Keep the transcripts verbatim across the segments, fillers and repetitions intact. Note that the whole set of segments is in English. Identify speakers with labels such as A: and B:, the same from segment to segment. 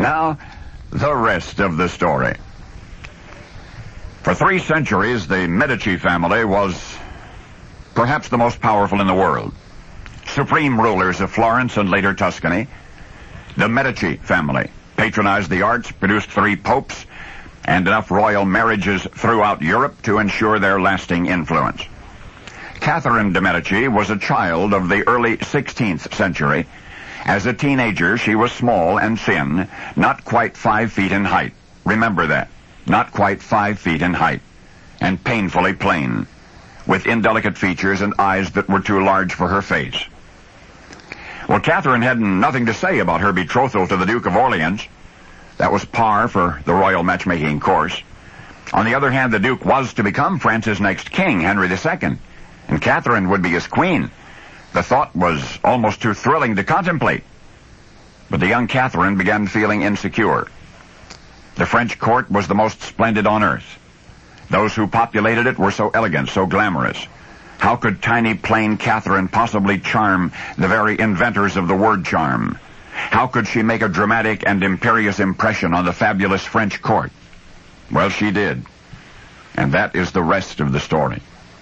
A: Now, the rest of the story. For three centuries, the Medici family was perhaps the most powerful in the world. Supreme rulers of Florence and later Tuscany, the Medici family patronized the arts, produced three popes, and enough royal marriages throughout Europe to ensure their lasting influence. Catherine de' Medici was a child of the early sixteenth century. As a teenager, she was small and thin, not quite five feet in height. Remember that. Not quite five feet in height. And painfully plain, with indelicate features and eyes that were too large for her face. Well, Catherine had nothing to say about her betrothal to the Duke of Orleans. That was par for the royal matchmaking course. On the other hand, the Duke was to become France's next king, Henry the Second, and Catherine would be his queen. The thought was almost too thrilling to contemplate. But the young Catherine began feeling insecure. The French court was the most splendid on earth. Those who populated it were so elegant, so glamorous. How could tiny, plain Catherine possibly charm the very inventors of the word charm? How could she make a dramatic and imperious impression on the fabulous French court? Well, she did. And that is the rest of the story.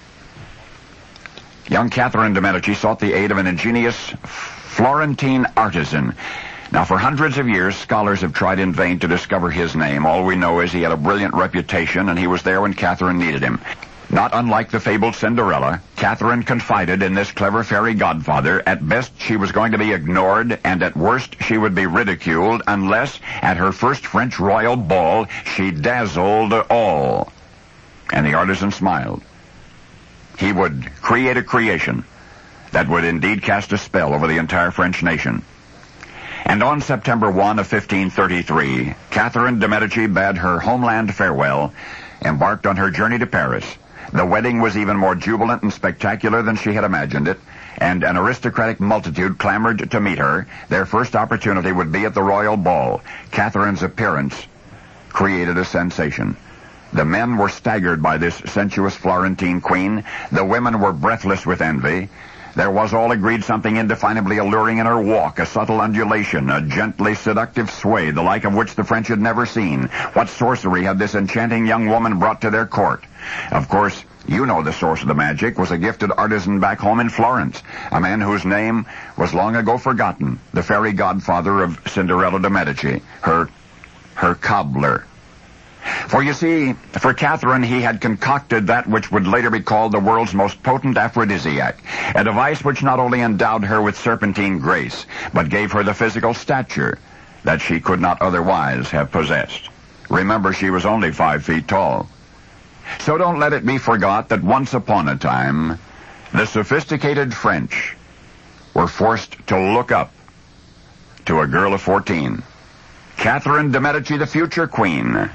A: Young Catherine de' Medici sought the aid of an ingenious Florentine artisan. Now, for hundreds of years, scholars have tried in vain to discover his name. All we know is he had a brilliant reputation, and he was there when Catherine needed him. Not unlike the fabled Cinderella, Catherine confided in this clever fairy godfather. At best, she was going to be ignored, and at worst, she would be ridiculed, unless, at her first French royal ball, she dazzled all. And the artisan smiled. He would create a creation that would indeed cast a spell over the entire French nation. And on September first of fifteen thirty-three, Catherine de' Medici bade her homeland farewell, embarked on her journey to Paris. The wedding was even more jubilant and spectacular than she had imagined it, and an aristocratic multitude clamored to meet her. Their first opportunity would be at the royal ball. Catherine's appearance created a sensation. The men were staggered by this sensuous Florentine queen. The women were breathless with envy. There was, all agreed, something indefinably alluring in her walk, a subtle undulation, a gently seductive sway, the like of which the French had never seen. What sorcery had this enchanting young woman brought to their court? Of course, you know the source of the magic was a gifted artisan back home in Florence, a man whose name was long ago forgotten, the fairy godfather of Cinderella de' Medici, her, her cobbler. For you see, for Catherine, he had concocted that which would later be called the world's most potent aphrodisiac, a device which not only endowed her with serpentine grace, but gave her the physical stature that she could not otherwise have possessed. Remember, she was only five feet tall. So don't let it be forgot that once upon a time, the sophisticated French were forced to look up to a girl of fourteen, Catherine de' Medici, the future queen,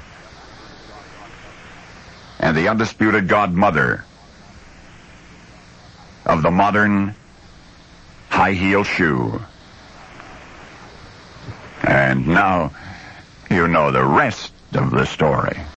A: and the undisputed godmother of the modern high-heel shoe. And now you know the rest of the story.